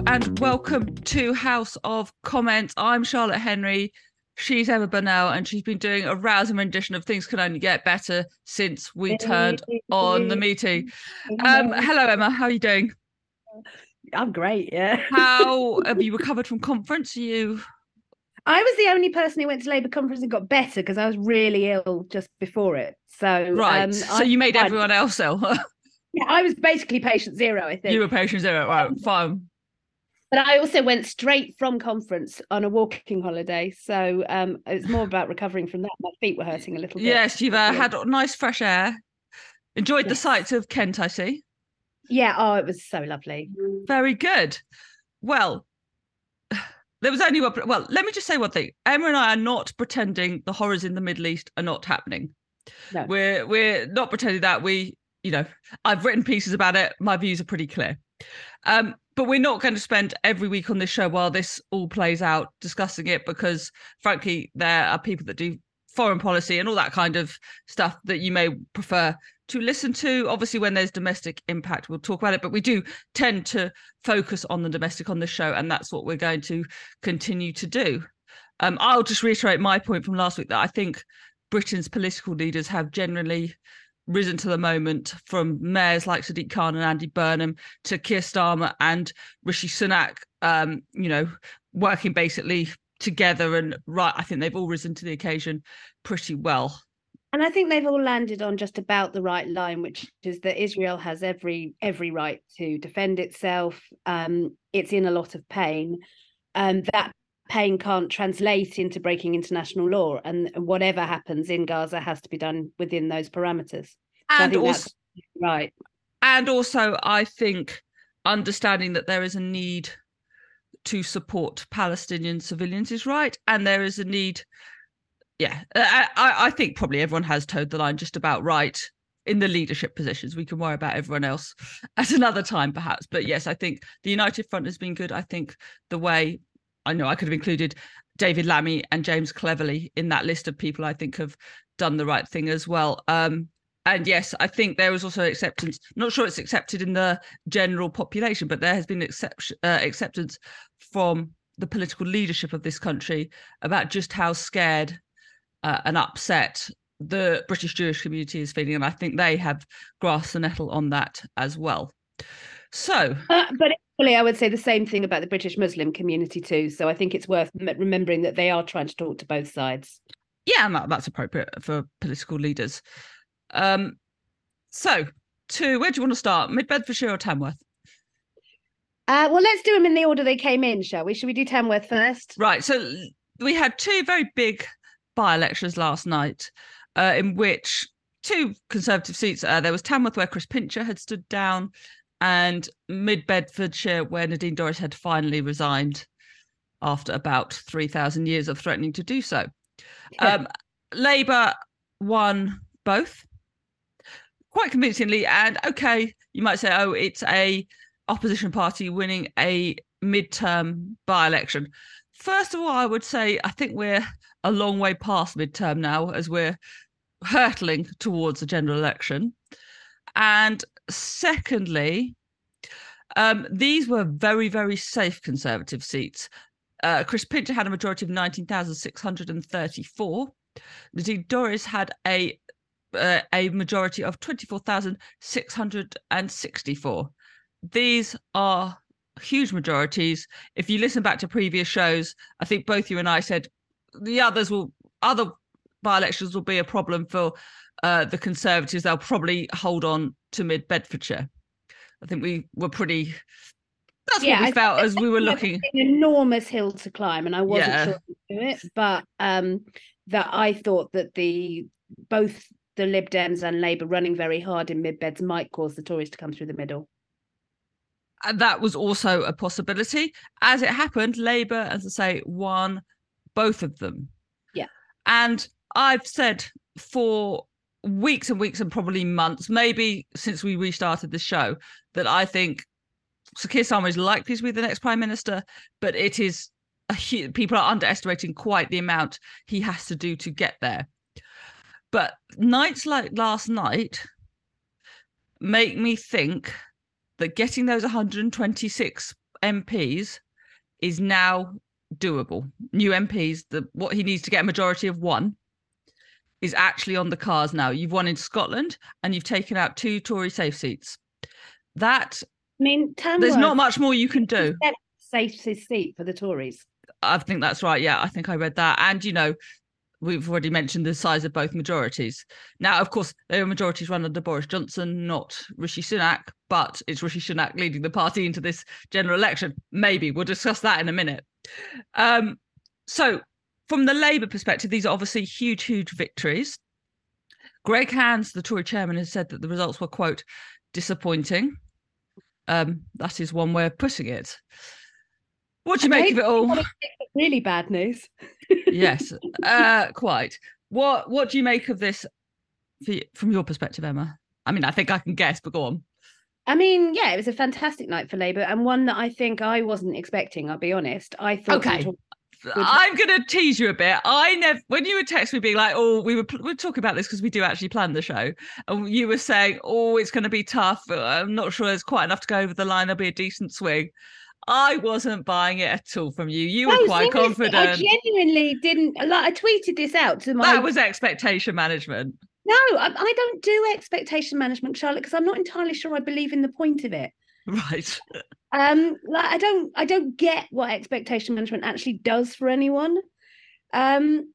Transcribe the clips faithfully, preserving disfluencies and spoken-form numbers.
and welcome to House of Comments. I'm Charlotte Henry. She's Emma Burnell, and she's been doing a rousing rendition of Things Can Only Get Better since we turned on the meeting. Um, hello, Emma. How are you doing? I'm great, yeah. How have you recovered from conference? Are you? I was the only person who went to Labour conference and got better because I was really ill just before it. So, Right. um, So I, you made I, everyone else ill. yeah, I was basically patient zero, I You think. were patient zero. Right. Fine. But I also went straight from conference on a walking holiday. So um, it's more about recovering from that. My feet were hurting a little bit. Yes, you've uh, had nice fresh air. Enjoyed the Yes. sights of Kent, I see. Yeah. Oh, it was so lovely. Very good. Well, there was only one. Well, let me just say one thing. Emma and I are not pretending the horrors in the Middle East are not happening. No. We're we're not pretending that we, you know, I've written pieces about it. My views are pretty clear. Um, but we're not going to spend every week on this show while this all plays out discussing it because, frankly, there are people that do foreign policy and all that kind of stuff that you may prefer to listen to. Obviously, when there's domestic impact, we'll talk about it, but we do tend to focus on the domestic on this show, and that's what we're going to continue to do. Um, I'll just reiterate my point from last week that I think Britain's political leaders have generally risen to the moment, from mayors like Sadiq Khan and Andy Burnham to Keir Starmer and Rishi Sunak, um, you know, working basically together. And right, I think they've all risen to the occasion pretty well. And I think they've all landed on just about the right line, which is that Israel has every every right to defend itself. Um, it's in a lot of pain. Um, that pain can't translate into breaking international law, and whatever happens in Gaza has to be done within those parameters. So and I think also, that's right. And also, I think understanding that there is a need to support Palestinian civilians is right, and there is a need. Yeah, I, I think probably everyone has towed the line just about right in the leadership positions. We can worry about everyone else at another time, perhaps. But yes, I think the United Front has been good. I think the way, I know I could have included David Lammy and James Cleverly in that list of people I think have done the right thing as well. Um, and yes, I think there was also acceptance. Not sure it's accepted in the general population, but there has been accept, uh, acceptance from the political leadership of this country about just how scared uh, and upset the British Jewish community is feeling. And I think they have grasped the nettle on that as well. So, uh, but equally, I would say the same thing about the British Muslim community too. So I think it's worth remembering that they are trying to talk to both sides. Yeah, and that, that's appropriate for political leaders. Um, so, to where do you want to start? Mid Bedfordshire or Tamworth? Uh, well, let's do them in the order they came in, shall we? Should we do Tamworth first? Right. So we had two very big by-elections last night, uh, in which two Conservative seats. Uh, there was Tamworth, where Chris Pincher had stood down, and Mid Bedfordshire, where Nadine Dorries had finally resigned after about three thousand years of threatening to do so. Um, Labour won both quite convincingly, and okay, you might say, oh, it's a opposition party winning a midterm by-election. First of all, I would say I think we're a long way past midterm now, as we're hurtling towards a general election. And secondly, um, these were very, very safe Conservative seats. Uh, Chris Pincher had a majority of nineteen thousand six hundred thirty-four. Nadine Dorries had a uh, a majority of twenty-four thousand six hundred sixty-four. These are huge majorities. If you listen back to previous shows, I think both you and I said the others will, other by-elections will be a problem for uh, the Conservatives. They'll probably hold on to Mid Bedfordshire. I think we were pretty. That's yeah, what we I felt as we were looking. An enormous hill to climb, and I wasn't yeah. sure to do it, but um, that I thought that the both the Lib Dems and Labour running very hard in Mid Beds might cause the Tories to come through the middle. And that was also a possibility. As it happened, Labour, as I say, won both of them. Yeah. And I've said for weeks and weeks and probably months, maybe since we restarted the show, that I think Sir Keir Starmer is likely to be the next Prime Minister, but it is a huge, people are underestimating quite the amount he has to do to get there. But nights like last night make me think that getting those one hundred twenty-six M Ps is now doable. New M Ps, the what he needs to get a majority of one is actually on the cards now. You've won in Scotland and you've taken out two Tory safe seats. That I mean, Tamworth, there's not much more you can do. Safest seat for the Tories. I think that's right. Yeah, I think I read that. And, you know, we've already mentioned the size of both majorities. Now, of course, they are majorities run under Boris Johnson, not Rishi Sunak, but it's Rishi Sunak leading the party into this general election. Maybe we'll discuss that in a minute. Um, so from the Labour perspective, these are obviously huge, huge victories. Greg Hands, the Tory chairman, has said that the results were, quote, disappointing. Um, that is one way of putting it. What do you make of it all? Really bad news. Yes, uh, quite. What What do you make of this from your perspective, Emma? I mean, I think I can guess, but go on. I mean, yeah, it was a fantastic night for Labour and one that I think I wasn't expecting, I'll be honest. I thought... Okay. I'm going to tease you a bit. I never, when you were texting me being like, oh, we were, we were talking about this because we do actually plan the show. And you were saying, oh, it's going to be tough. I'm not sure there's quite enough to go over the line. There'll be a decent swing. I wasn't buying it at all from you. You were no, quite confident. I genuinely didn't. Like, I tweeted this out to my... That was expectation management. No, I, I don't do expectation management, Charlotte, because I'm not entirely sure I believe in the point of it. Right. Um, like I don't, I don't get what expectation management actually does for anyone. Um,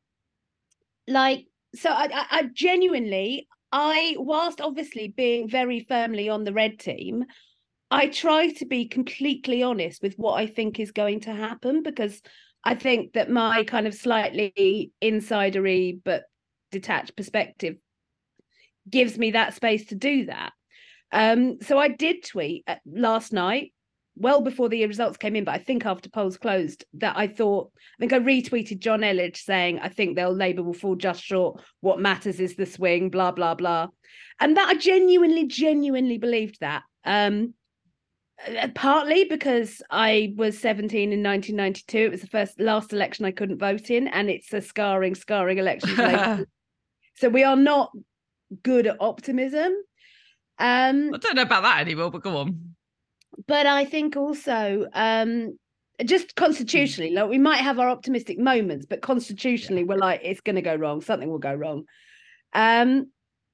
like, so I, I, I genuinely, I, whilst obviously being very firmly on the red team, I try to be completely honest with what I think is going to happen, because I think that my kind of slightly insidery but detached perspective gives me that space to do that. Um, so I did tweet last night, well before the results came in, but I think after polls closed, that I thought, I think I retweeted John Elledge saying, I think they'll Labour will fall just short. What matters is the swing, blah, blah, blah. And that I genuinely, genuinely believed that. Um, partly because I was seventeen in nineteen ninety-two. It was the first, last election I couldn't vote in, and it's a scarring, scarring election. So we are not good at optimism. Um, I don't know about that anymore, but go on. But I think also, um, just constitutionally, like we might have our optimistic moments, but constitutionally, yeah. we're like, it's going to go wrong. Something will go wrong. Um,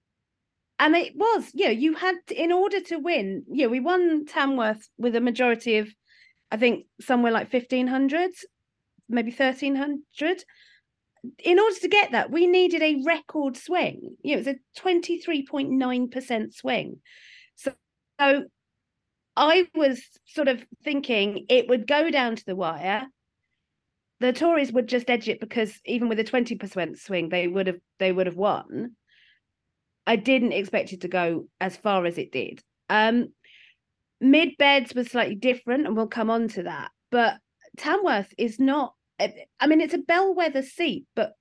and it was, you know, you had, to, in order to win, you know, we won Tamworth with a majority of, I think, somewhere like fifteen hundred, maybe thirteen hundred. In order to get that, we needed a record swing. You know, it was a twenty-three point nine percent swing. So, so I was sort of thinking it would go down to the wire. The Tories would just edge it because even with a twenty percent swing, they would have they would have won. I didn't expect it to go as far as it did. Um, Mid Beds was slightly different, and we'll come on to that. But Tamworth is not. I mean, it's a bellwether seat, but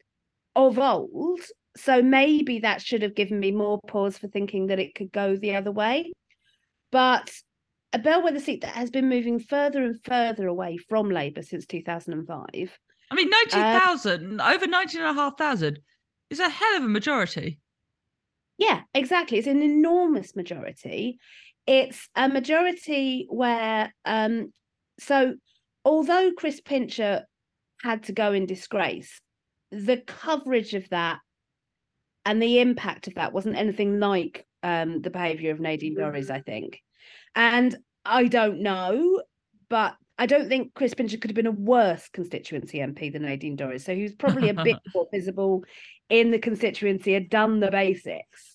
of old. So maybe that should have given me more pause for thinking that it could go the other way. But a bellwether seat that has been moving further and further away from Labour since two thousand five. I mean, nineteen thousand, uh, over nineteen and a half thousand is a hell of a majority. Yeah, exactly. It's an enormous majority. It's a majority where, um, so although Chris Pincher had to go in disgrace, the coverage of that and the impact of that wasn't anything like um, the behaviour of Nadine Dorries, I think. And I don't know, but I don't think Chris Pincher could have been a worse constituency M P than Nadine Dorries. So he was probably a bit more visible in the constituency, had done the basics.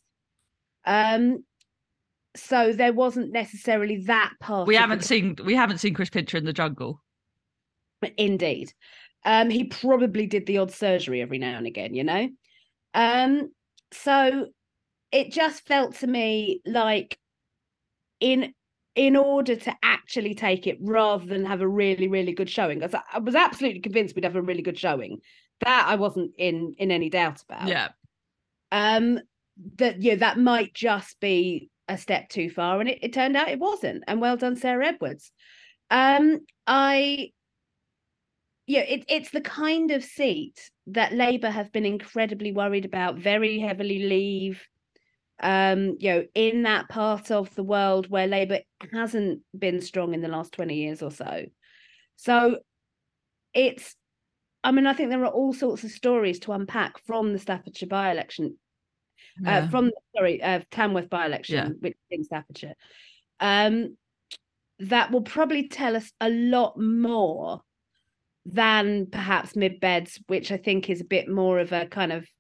Um, so there wasn't necessarily that part. We haven't the... seen we haven't seen Chris Pincher in the jungle. Indeed. Um, he probably did the odd surgery every now and again, you know. Um, so it just felt to me like in in order to actually take it, rather than have a really, really good showing, because I was absolutely convinced we'd have a really good showing. That I wasn't in in any doubt about. Yeah. Um, that yeah, that might just be a step too far, and it, it turned out it wasn't. And well done, Sarah Edwards. Um, I. Yeah, it, it's the kind of seat that Labour have been incredibly worried about, very heavily leave, Um, you know, in that part of the world where Labour hasn't been strong in the last twenty years or so. So it's, I mean, I think there are all sorts of stories to unpack from the Staffordshire by-election, Yeah. uh, from, sorry, uh, Tamworth Yeah. by-election, which is in Staffordshire. Um, that will probably tell us a lot more than perhaps Mid Beds, which I think is a bit more of a kind of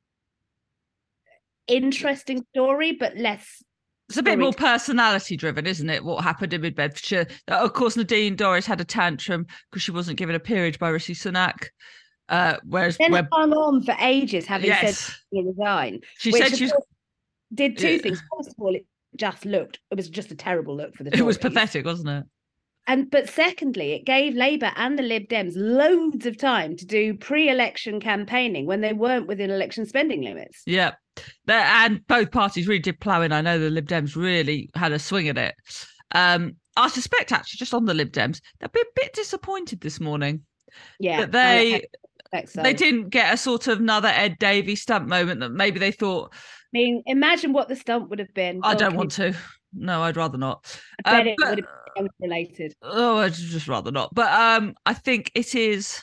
interesting story, but less. It's a bit more personality driven, isn't it? What happened in Mid Bedfordshire? Of course, Nadine Dorries had a tantrum because she wasn't given a peerage by Rishi Sunak. Uh, whereas then where, hung on for ages, having yes. said to resign. She said she was, did two yeah. things. First of all, it just looked, it was just a terrible look for the Tories. It was pathetic, wasn't it? And but secondly, it gave Labour and the Lib Dems loads of time to do pre-election campaigning when they weren't within election spending limits. Yeah. They're, and both parties really did plough in. I know the Lib Dems really had a swing at it. Um, I suspect, actually, just on the Lib Dems, they'll be a bit disappointed this morning. Yeah. That they so. they didn't get a sort of another Ed Davey stunt moment that maybe they thought. I mean, imagine what the stunt would have been. I don't want to. No, I'd rather not. I bet uh, it but, would have been related. Oh, I'd just rather not. But um, I think it is.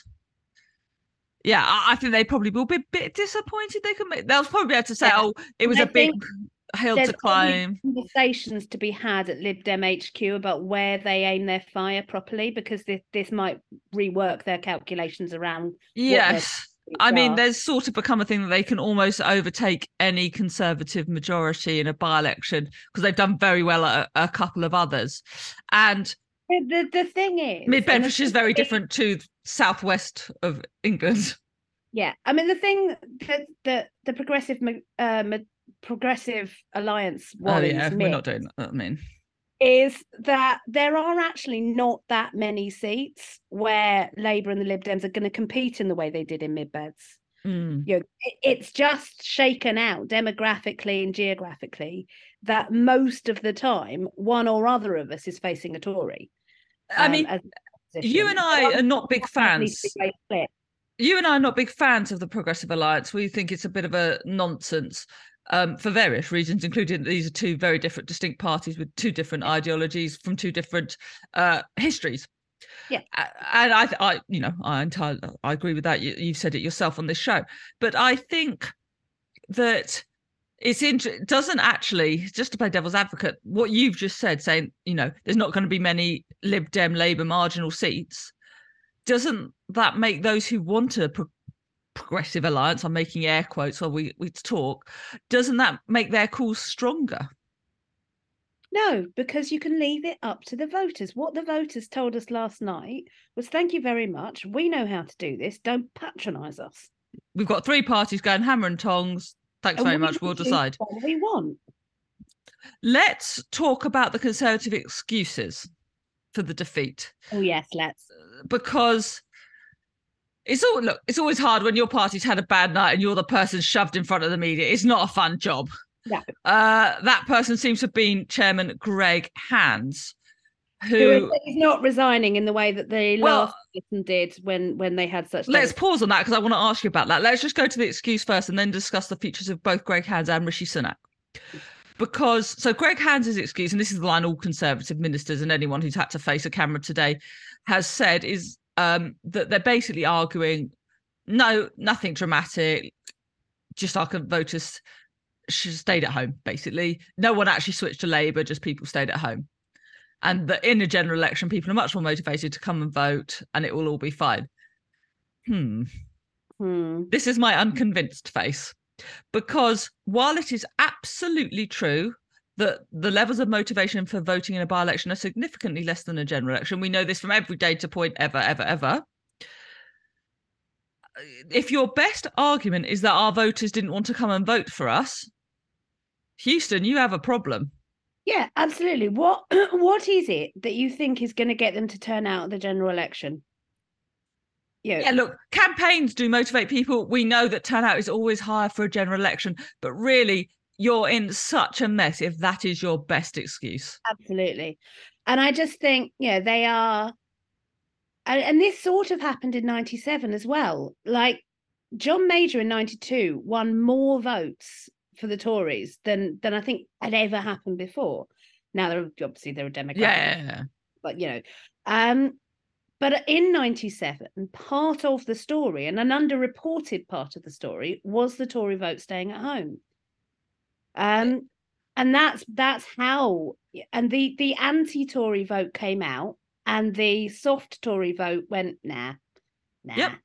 Yeah, I, I think they probably will be a bit disappointed. They can make. They'll probably be able to say, yeah. "Oh, it was I a big hill to climb." Conversations to be had at Lib Dem H Q about where they aim their fire properly, because this this might rework their calculations around. Yes. I mean, there's sort of become a thing that they can almost overtake any Conservative majority in a by-election because they've done very well at a, a couple of others. And the, the, the thing is... Mid Bedfordshire is very different to southwest of England. Yeah. I mean, the thing that the, the Progressive uh, Progressive Alliance... Oh, yeah, we're not doing that, I mean... is that there are actually not that many seats where Labour and the Lib Dems are going to compete in the way they did in Mid-Beds. Mm. You know, it, it's just shaken out demographically and geographically that most of the time one or other of us is facing a Tory. Um, I mean, you and I are not big fans. You and I are not big fans of the Progressive Alliance. We think it's a bit of a nonsense. Um, for various reasons, including these are two very different, distinct parties with two different ideologies from two different uh, histories. Yeah, and I, I, you know, I entirely, I agree with that. You, you've said it yourself on this show, but I think that it's inter- it doesn't actually, just to play devil's advocate, what you've just said, saying, you know, there's not going to be many Lib Dem Labour marginal seats. Doesn't that make those who want to pro- Progressive Alliance, I'm making air quotes while we, we talk, doesn't that make their cause stronger? No, because you can leave it up to the voters. What the voters told us last night was, thank you very much, we know how to do this, don't patronise us. We've got three parties going hammer and tongs, thanks and very we much, we'll decide. What we want. Let's talk about the Conservative excuses for the defeat. Oh yes, let's. Because it's all look, it's always hard when your party's had a bad night and you're the person shoved in front of the media. It's not a fun job. No. Uh, that person seems to have been Chairman Greg Hands, who, who is not resigning in the way that the well, last person did when when they had such. Let's pause on that because I want to ask you about that. Let's just go to the excuse first and then discuss the features of both Greg Hands and Rishi Sunak. Because so Greg Hands' excuse, and this is the line all Conservative ministers and anyone who's had to face a camera today has said, is um, that they're basically arguing, no, nothing dramatic, just our voters stayed at home, basically. No one actually switched to Labour, just people stayed at home. And that in a general election, people are much more motivated to come and vote and it will all be fine. Hmm. hmm. This is my unconvinced face. Because while it is absolutely true that the levels of motivation for voting in a by-election are significantly less than a general election, we know this from every data point ever, ever, ever. If your best argument is that our voters didn't want to come and vote for us, Houston, you have a problem. Yeah, absolutely. What what is it that you think is going to get them to turn out at the general election? Yeah. yeah, look, campaigns do motivate people. We know that turnout is always higher for a general election, but really, you're in such a mess if that is your best excuse. Absolutely. And I just think, you know, they are, and, and this sort of happened in ninety-seven as well. Like, John Major in ninety-two won more votes for the Tories than than I think had ever happened before. Now, there are, obviously there are demographics, Yeah. but you know, um, but in ninety-seven, part of the story and an underreported part of the story was the Tory vote staying at home. Um, and that's that's how, and the the anti-Tory vote came out, and the soft Tory vote went nah, nah. Yep.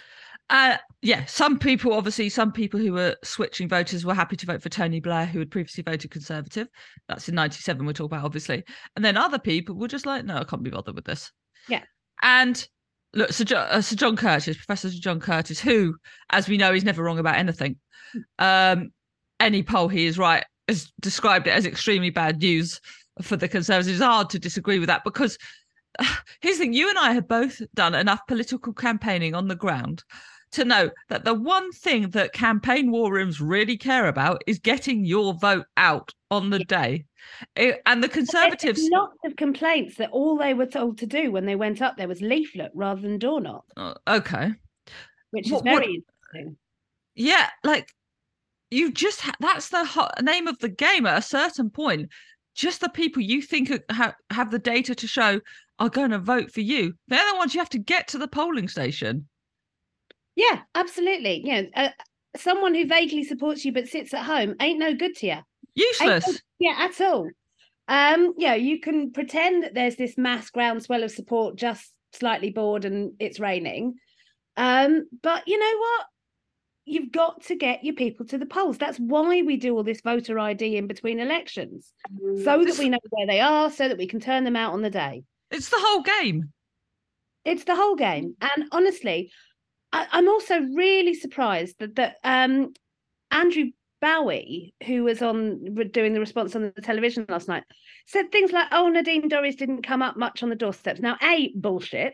Uh, yeah, some people, obviously, some people who were switching voters were happy to vote for Tony Blair, who had previously voted Conservative. That's in ninety-seven we're talking about, obviously. And then other people were just like, no, I can't be bothered with this. Yeah. And look, Sir John, uh, Sir John Curtis, Professor Sir John Curtis, who, as we know, is never wrong about anything. Um, any poll he is right, has described it as extremely bad news for the Conservatives. It's hard to disagree with that because uh, here's the thing, you and I have both done enough political campaigning on the ground to know that the one thing that campaign war rooms really care about is getting your vote out on the day. It, and the Conservatives... There's lots of complaints that all they were told to do when they went up there was leaflet rather than door knock. Uh, okay. Which is what, very what, interesting. Yeah, like, you just... Ha- that's the hot name of the game at a certain point. Just the people you think are, ha- have the data to show are going to vote for you. They're the ones you have to get to the polling station. Yeah, absolutely. You know, uh, someone who vaguely supports you but sits at home ain't no good to you. Useless. Yeah, at all. Um, yeah, you can pretend that there's this mass groundswell of support, just slightly bored and it's raining. Um, but you know what? You've got to get your people to the polls. That's why we do all this voter I D in between elections, so that we know where they are, so that we can turn them out on the day. It's the whole game. It's the whole game. And honestly, I, I'm also really surprised that that um, Andrew Bowie, who was on doing the response on the television last night, said things like, "Oh, Nadine Dorries didn't come up much on the doorsteps." Now, a bullshit.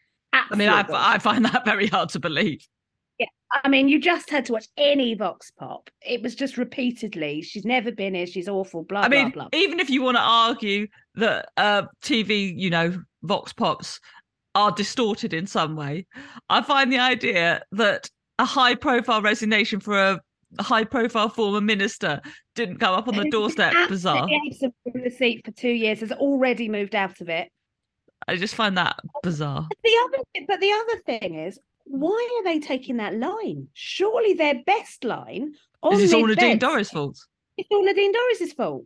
I mean, I, I find that very hard to believe. Yeah, I mean, you just had to watch any Vox Pop. It was just repeatedly, she's never been here, she's awful, blah, I blah, mean, blah. Even if you want to argue that uh, T V, you know, Vox Pops are distorted in some way, I find the idea that a high-profile resignation for a high-profile former minister didn't come up on the doorstep bizarre. Absent from the seat for two years, has already moved out of it. I just find that bizarre. The other, but the other thing is, why are they taking that line? Surely their best line on Is this all Nadine beds, Dorries' fault? It's all Nadine Dorries' fault.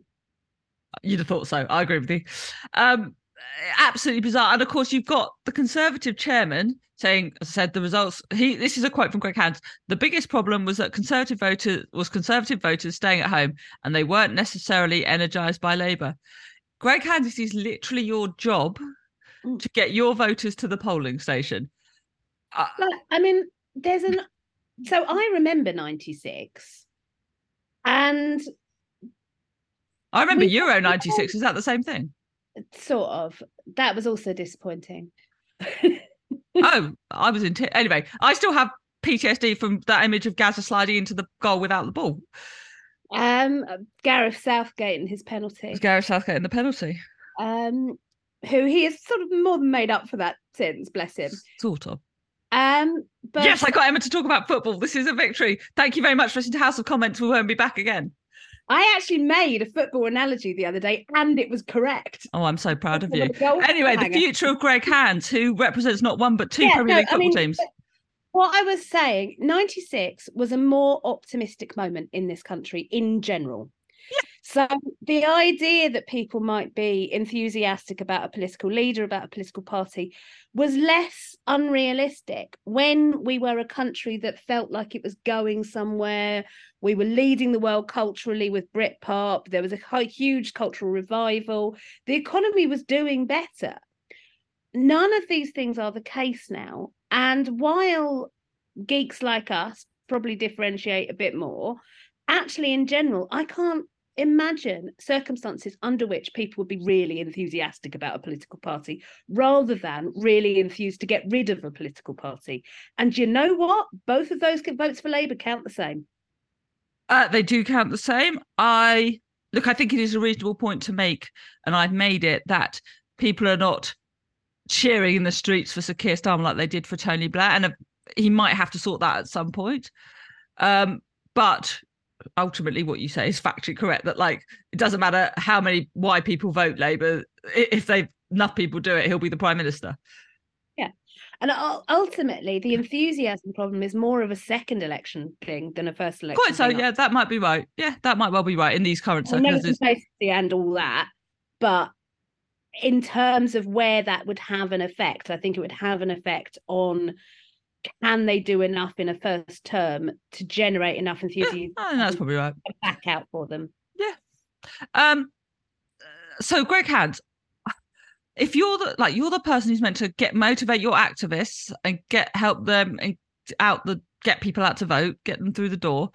You'd have thought so. I agree with you. Um, absolutely bizarre. And of course, you've got the Conservative chairman saying, as I said, the results. He. This is a quote from Greg Hands. The biggest problem was that Conservative voters was Conservative voters staying at home, and they weren't necessarily energised by Labour. Greg Hands, this is literally your job mm. to get your voters to the polling station. Uh, I mean, there's an. So I remember ninety-six, and I remember Euro ninety-six. Is that the same thing? Sort of. That was also disappointing. Oh, I was in. T- anyway, I still have P T S D from that image of Gazza sliding into the goal without the ball. Um, Gareth Southgate and his penalty. Gareth Southgate and the penalty. Um, who he has sort of more than made up for that since. Bless him. Sort of. Um, but yes, I got Emma to talk about football. This is a victory. Thank you very much for listening to House of Comments. We won't be back again. I actually made a football analogy the other day and it was correct. Oh, I'm so proud of you. Anyway, the future of Greg Hands, who represents not one but two yeah, Premier no, League football I mean, teams. What I was saying, ninety-six was a more optimistic moment in this country in general. Yeah. So the idea that people might be enthusiastic about a political leader, about a political party, was less unrealistic when we were a country that felt like it was going somewhere. We were leading the world culturally with Britpop. There was a huge cultural revival. The economy was doing better. None of these things are the case now. And while geeks like us probably differentiate a bit more, actually, in general, I can't imagine circumstances under which people would be really enthusiastic about a political party rather than really enthused to get rid of a political party. And you know what? Both of those votes for Labour count the same. Uh, they do count the same. I look, I think it is a reasonable point to make, and I've made it, that people are not cheering in the streets for Sir Keir Starmer like they did for Tony Blair, and uh, he might have to sort that at some point. Um, but ultimately what you say is factually correct, that like it doesn't matter how many why people vote Labour, if they enough people do it, he'll be the Prime Minister. Yeah. And ultimately, the enthusiasm problem is more of a second election thing than a first election Quite so, thing. yeah, that might be right. Yeah, that might well be right in these current Well, never circumstances. complacency and all that, but in terms of where that would have an effect, I think it would have an effect on, can they do enough in a first term to generate enough enthusiasm? Yeah, I think that's probably right. Back out for them. Yeah. Um. So, Greg Hand, if you're the like you're the person who's meant to get motivate your activists and get help them and out the get people out to vote, get them through the door.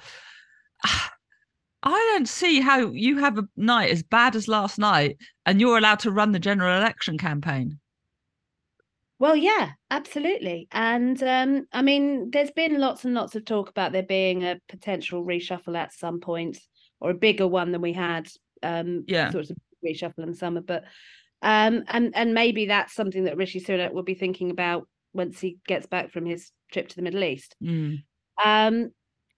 I don't see how you have a night as bad as last night and you're allowed to run the general election campaign. Well, yeah, absolutely. And um, I mean, there's been lots and lots of talk about there being a potential reshuffle at some point, or a bigger one than we had. Um, yeah, sort of reshuffle in the summer, but um, and and maybe that's something that Rishi Sunak will be thinking about once he gets back from his trip to the Middle East. Mm. Um,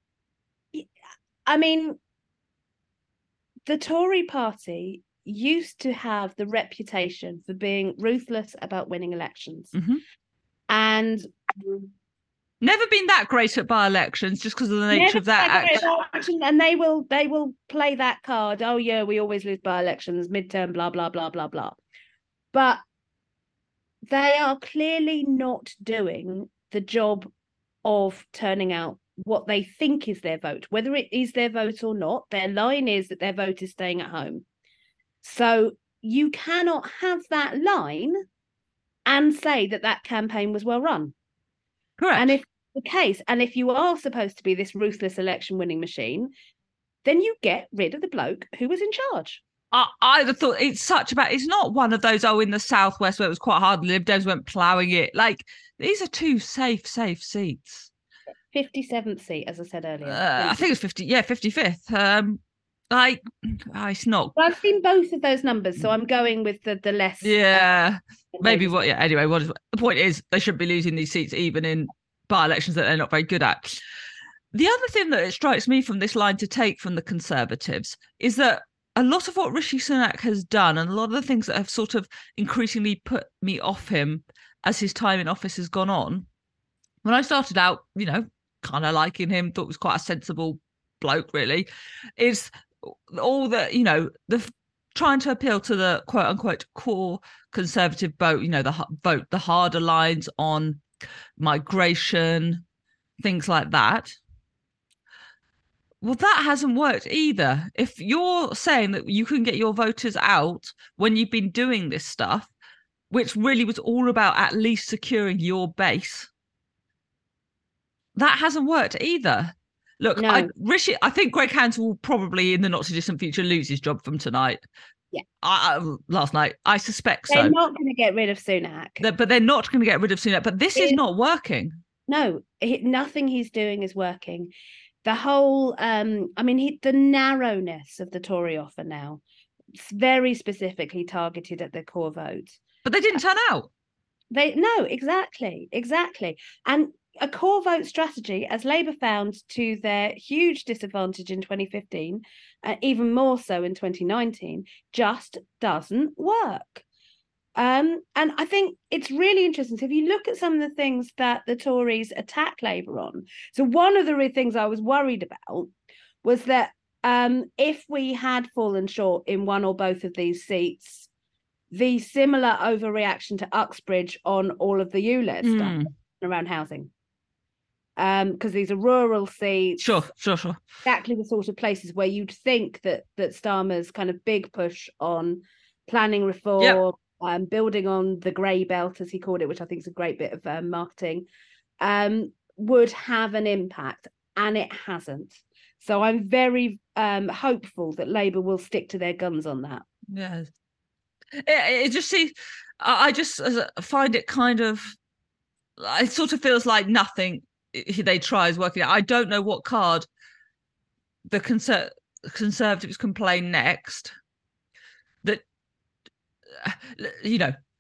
I mean, the Tory party used to have the reputation for being ruthless about winning elections. Mm-hmm. And never been that great at by-elections just because of the nature of that action. And they will they will play that card. Oh yeah, we always lose by-elections, midterm, blah, blah, blah, blah, blah. But they are clearly not doing the job of turning out what they think is their vote, whether it is their vote or not. Their line is that their vote is staying at home. So you cannot have that line and say that that campaign was well run. Correct. And if the case, and if you are supposed to be this ruthless election winning machine, then you get rid of the bloke who was in charge. I, I thought it's such about, it's not one of those, oh, in the Southwest where it was quite hard, Lib Dems went ploughing it. Like, these are two safe, safe seats. fifty-seventh seat, as I said earlier. Uh, I think it's fifty, yeah, fifty-fifth. Um, like, oh, it's not. Well, I've seen both of those numbers, so I'm going with the, the less. Yeah, uh, maybe what, yeah, anyway, what is, the point is, they shouldn't be losing these seats even in by-elections that they're not very good at. The other thing that it strikes me from this line to take from the Conservatives is that a lot of what Rishi Sunak has done and a lot of the things that have sort of increasingly put me off him as his time in office has gone on. When I started out, you know, kind of liking him, thought was quite a sensible bloke, really, is all the, you know, the trying to appeal to the quote unquote core Conservative vote, you know, the vote, the harder lines on migration, things like that. Well, that hasn't worked either. If you're saying that you can get your voters out when you've been doing this stuff, which really was all about at least securing your base, that hasn't worked either. Look, no. I, Rishi, I think Greg Hands will probably in the not too distant future lose his job from tonight. Yeah. I, I, last night, I suspect they're so. They're not going to get rid of Sunak. They're, but they're not going to get rid of Sunak. But this it, is not working. No, it, nothing he's doing is working. The whole, um, I mean, he, the narrowness of the Tory offer now, it's very specifically targeted at the core vote. But they didn't turn out. They no, exactly, exactly. And a core vote strategy, as Labour found to their huge disadvantage in twenty fifteen, uh, even more so in twenty nineteen, just doesn't work. Um, and I think it's really interesting. So if you look at some of the things that the Tories attack Labour on, so one of the things I was worried about was that um, if we had fallen short in one or both of these seats, the similar overreaction to Uxbridge on all of the U L E Z mm. stuff around housing. Um, because these are rural seats. Sure, sure, sure. Exactly the sort of places where you'd think that that Starmer's kind of big push on planning reform, yep. Um, building on the grey belt, as he called it, which I think is a great bit of um, marketing, um, would have an impact, and it hasn't. So I'm very um, hopeful that Labour will stick to their guns on that. Yeah, it, it just see, I just find it kind of, it sort of feels like nothing they try is working out. I don't know what card the conser- Conservatives can play next. That, you know,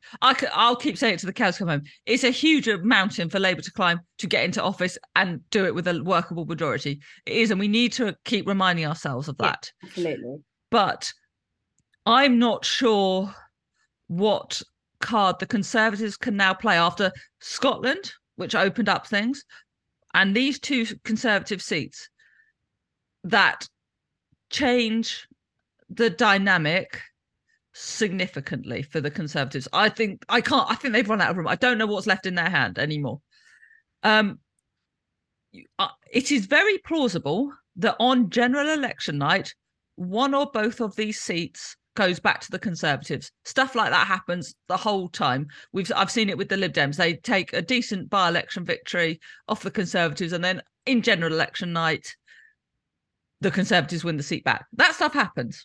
I can, I'll keep saying it to the cows come home. It's a huge mountain for Labour to climb to get into office and do it with a workable majority. It is, and we need to keep reminding ourselves of that. Yeah, absolutely. But I'm not sure what card the Conservatives can now play after Scotland, which opened up things, and these two Conservative seats that change the dynamic significantly for the Conservatives. I think I can't. I think they've run out of room. I don't know what's left in their hand anymore. Um, uh, it is very plausible that on general election night, one or both of these seats goes back to the Conservatives. Stuff like that happens the whole time. We've I've seen it with the Lib Dems. They take a decent by-election victory off the Conservatives, and then in general election night, the Conservatives win the seat back. That stuff happens.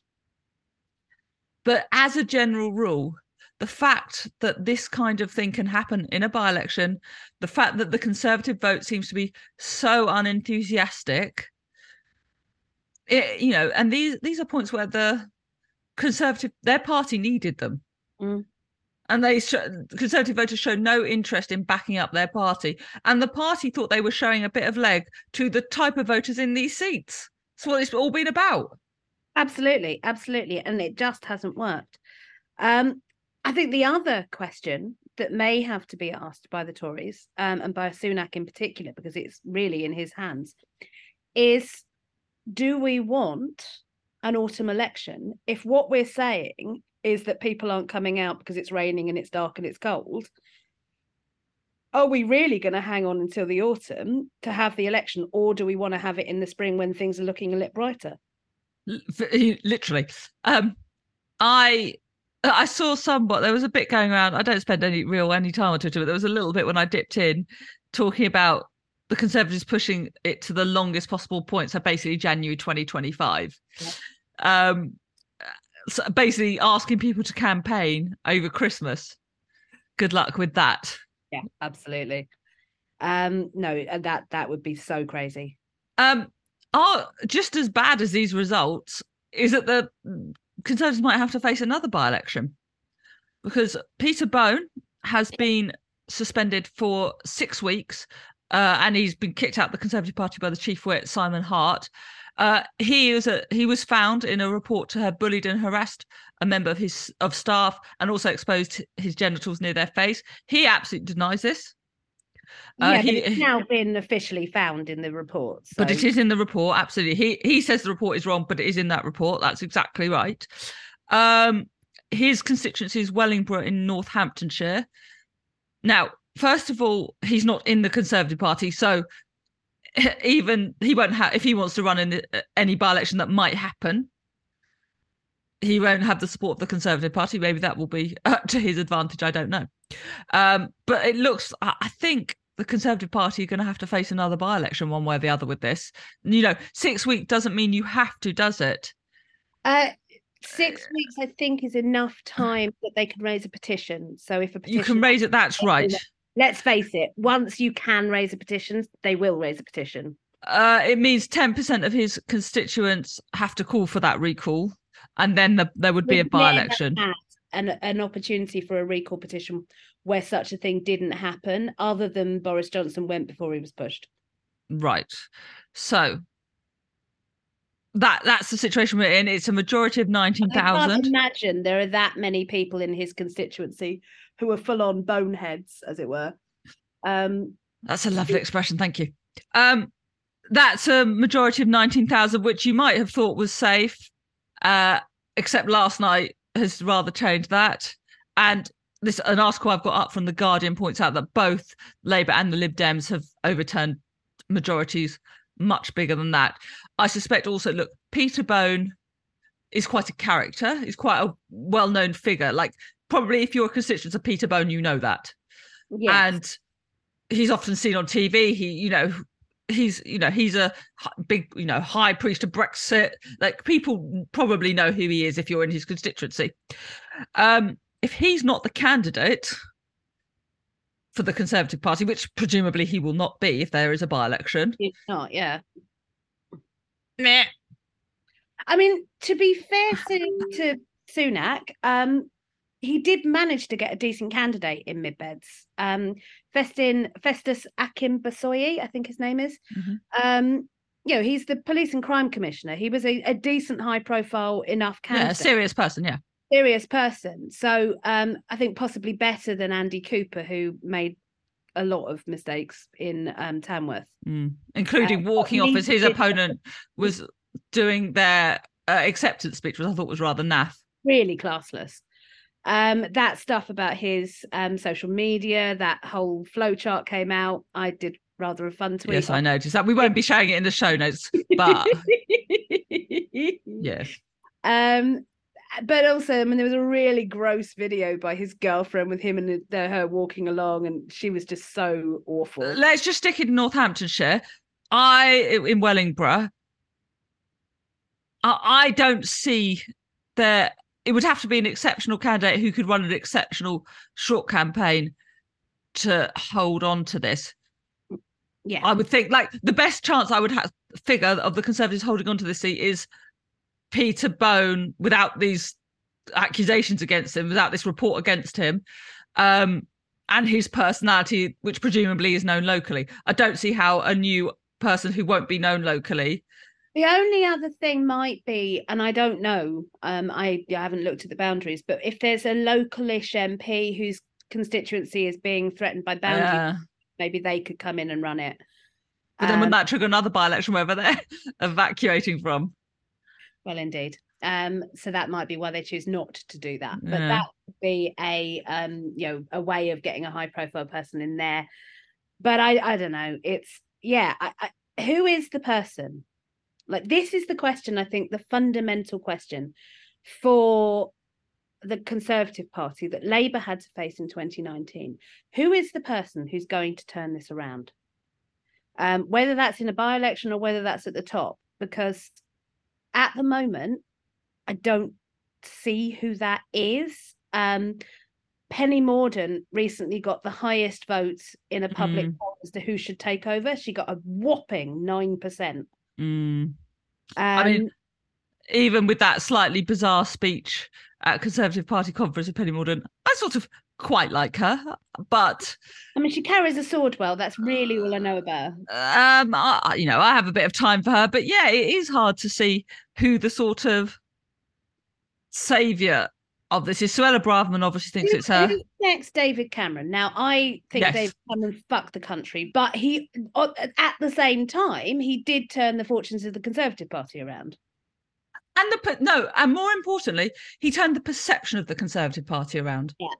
But as a general rule, the fact that this kind of thing can happen in a by-election, the fact that the Conservative vote seems to be so unenthusiastic, it, you know, and these these are points where the Conservative, their party needed them. Mm. And they Conservative voters showed no interest in backing up their party. And the party thought they were showing a bit of leg to the type of voters in these seats. That's what it's all been about. Absolutely, absolutely. And it just hasn't worked. Um, I think the other question that may have to be asked by the Tories, um, and by Sunak in particular, because it's really in his hands, is do we want an autumn election if what we're saying is that people aren't coming out because it's raining and it's dark and it's cold? Are we really going to hang on until the autumn to have the election, or do we want to have it in the spring when things are looking a little brighter? Literally. Um, I I saw some, but there was a bit going around. I don't spend any real any time on Twitter, but there was a little bit when I dipped in talking about the Conservatives pushing it to the longest possible point, so basically January twenty twenty-five. Yeah. Um, so basically asking people to campaign over Christmas. Good luck with that. Yeah, absolutely. Um, no, that that would be so crazy. Um, are just as bad as these results is that the Conservatives might have to face another by-election, because Peter Bone has been suspended for six weeks uh, and he's been kicked out of the Conservative Party by the Chief Whip, Simon Hart. Uh, he was a, he was found in a report to have bullied and harassed a member of his of staff and also exposed his genitals near their face. He absolutely denies this. Uh, yeah, he, but it's now been officially found in the report. So. But it is in the report, absolutely. He he says the report is wrong, but it is in that report. That's exactly right. Um, his constituency is Wellingborough in Northamptonshire. Now, first of all, he's not in the Conservative Party, so even he won't have, if he wants to run in any by-election that might happen, he won't have the support of the Conservative Party. Maybe that will be uh, to his advantage. I don't know. Um, but it looks, I think the Conservative Party are going to have to face another by-election one way or the other with this. You know, six weeks doesn't mean you have to, does it? Uh, six weeks, I think, is enough time that they can raise a petition. So if a petition... You can raise it, that's right. Let's face it, once you can raise a petition, they will raise a petition. Uh, it means ten percent of his constituents have to call for that recall, and then the, there would be We've a by-election. An, an opportunity for a recall petition where such a thing didn't happen, other than Boris Johnson went before he was pushed. Right. So that that's the situation we're in. It's a majority of nineteen thousand. I can't imagine there are that many people in his constituency who are full-on boneheads, as it were. Um, that's a lovely expression. Thank you. Um, that's a majority of nineteen thousand, which you might have thought was safe, uh, except last night has rather changed that. And this an article I've got up from The Guardian points out that both Labour and the Lib Dems have overturned majorities much bigger than that. I suspect also, look, Peter Bone is quite a character. He's quite a well-known figure. Like, probably if you're a constituent of Peter Bone, you know that. Yes. And he's often seen on T V. He, you know, he's, you know, he's a big, you know, high priest of Brexit. Like, people probably know who he is if you're in his constituency. Um, if he's not the candidate for the Conservative Party, which presumably he will not be if there is a by-election. He's not, yeah. Meh. I mean, to be fair to, to Sunak, um, he did manage to get a decent candidate in Mid-Beds. Um, Festin Festus Akinbasoye, I think his name is. Mm-hmm. Um, you know, he's the police and crime commissioner. He was a, a decent, high-profile enough candidate. Yeah, a serious person. Yeah, serious person. So um, I think possibly better than Andy Cooper, who made a lot of mistakes in um, Tamworth, mm. including uh, walking off as his opponent was doing their uh, acceptance speech, which I thought was rather naff. Really classless. Um, that stuff about his um, social media, that whole flowchart came out. I did rather a fun tweet. Yes, I noticed that. We won't be sharing it in the show notes, but yes. Um, but also, I mean, there was a really gross video by his girlfriend with him and the, her walking along, and she was just so awful. Let's just stick in Northamptonshire. I in Wellingborough. I, I don't see that. It would have to be an exceptional candidate who could run an exceptional short campaign to hold on to this. Yeah, I would think like the best chance I would have figure of the Conservatives holding on to this seat is Peter Bone without these accusations against him, without this report against him, um, and his personality, which presumably is known locally. I don't see how a new person who won't be known locally. The only other thing might be, and I don't know, um, I, I haven't looked at the boundaries, but if there's a localish M P whose constituency is being threatened by boundary, uh, maybe they could come in and run it. But then um, wouldn't that trigger another by-election wherever they're evacuating from? Well, indeed. Um, so that might be why they choose not to do that. But yeah. that would be a um, you know, a way of getting a high-profile person in there. But I, I don't know. It's yeah. I, I, who is the person? Like, this is the question, I think, the fundamental question for the Conservative Party that Labour had to face in twenty nineteen. Who is the person who's going to turn this around? Um, whether that's in a by-election or whether that's at the top, because at the moment, I don't see who that is. Um, Penny Mordaunt recently got the highest votes in a public mm. poll as to who should take over. She got a whopping nine percent. Mm. Um, I mean, even with that slightly bizarre speech at Conservative Party conference of Penny Mordaunt, I sort of quite like her, but I mean, she carries a sword well. That's really all I know about her. Um, I, you know, I have a bit of time for her, but yeah, it is hard to see who the sort of saviour of this is. Suella Braverman obviously thinks who, it's her. Who's next? David Cameron. Now, I think yes. David Cameron fucked the country, but he, at the same time, he did turn the fortunes of the Conservative Party around. And the no, and more importantly, he turned the perception of the Conservative Party around. Yeah.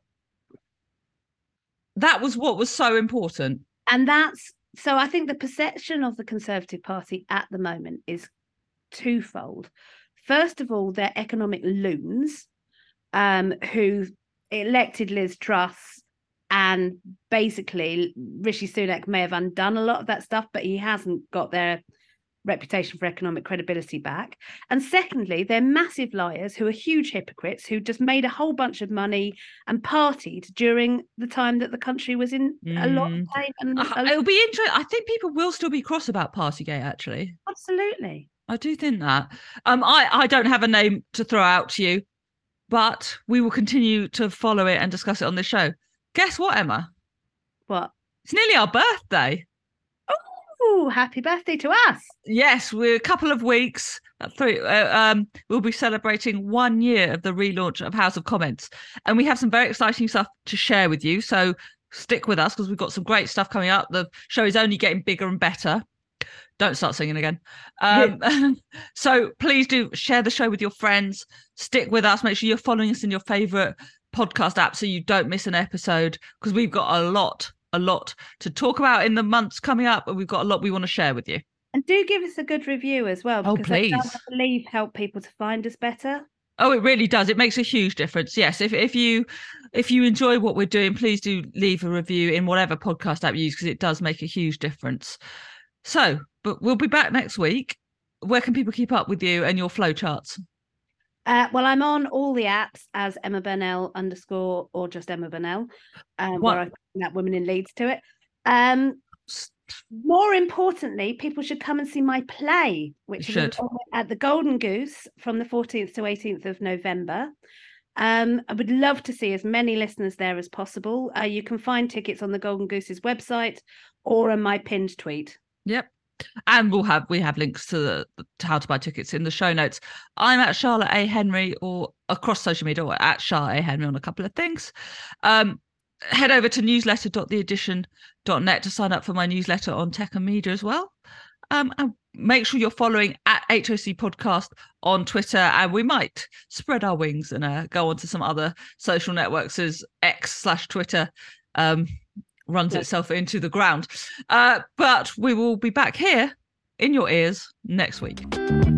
That was what was so important. And that's, so I think the perception of the Conservative Party at the moment is twofold. First of all, they're economic loons um, who elected Liz Truss, and basically Rishi Sunak may have undone a lot of that stuff, but he hasn't got their reputation for economic credibility back. And secondly, they're massive liars who are huge hypocrites who just made a whole bunch of money and partied during the time that the country was in mm. a lot of pain. And uh, lot... It'll be interesting. I think people will still be cross about Partygate, actually. Absolutely. I do think that. Um, I, I don't have a name to throw out to you, but we will continue to follow it and discuss it on this show. Guess what, Emma? What? It's nearly our birthday. Oh, happy birthday to us. Yes, we're a couple of weeks. Three, uh, um, we'll be celebrating one year of the relaunch of House of Comments. And we have some very exciting stuff to share with you. So stick with us because we've got some great stuff coming up. The show is only getting bigger and better. Don't start singing again. Um, yeah. So please do share the show with your friends. Stick with us. Make sure you're following us in your favourite podcast app so you don't miss an episode, because we've got a lot a lot to talk about in the months coming up, and we've got a lot we want to share with you. And do give us a good review as well, because oh, please. That does, I believe, help people to find us better. Oh, it really does. It makes a huge difference. Yes, if if you if you enjoy what we're doing, please do leave a review in whatever podcast app you use, because it does make a huge difference. So, but we'll be back next week. Where can people keep up with you and your flowcharts? Uh, well, I'm on all the apps as Emma Burnell underscore or just Emma Burnell, um, where I that woman in Leeds to it. Um, more importantly, people should come and see my play, which you is should. at the Golden Goose from the fourteenth to eighteenth of November. Um, I would love to see as many listeners there as possible. Uh, you can find tickets on the Golden Gooses website or on my pinned tweet. Yep. And we'll have we have links to the to how to buy tickets in the show notes. I'm at Charlotte A. Henry or across social media or at Charlotte A. Henry on a couple of things. Um, head over to newsletter dot the edition dot net to sign up for my newsletter on tech and media as well. Um, and make sure you're following at H O C Podcast on Twitter, and we might spread our wings and uh, go on to some other social networks as X slash Twitter um, runs yes. itself into the ground. Uh, but we will be back here in your ears next week.